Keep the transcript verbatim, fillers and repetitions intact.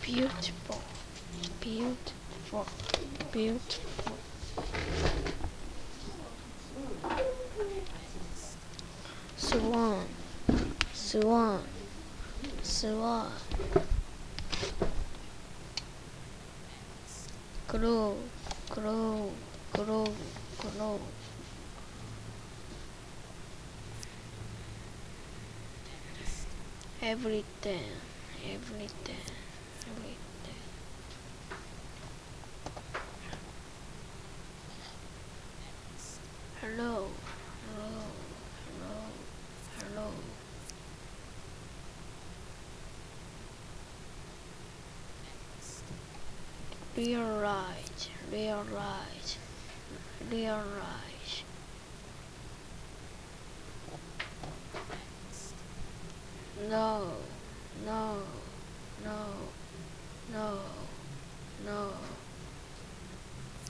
beautiful, beautiful, beautiful. Swan, swan, swan. Crow, crow, crow, crow. Everything, everything, everything. Hello, hello, hello, hello. Realize, realize, realize. No, no, no.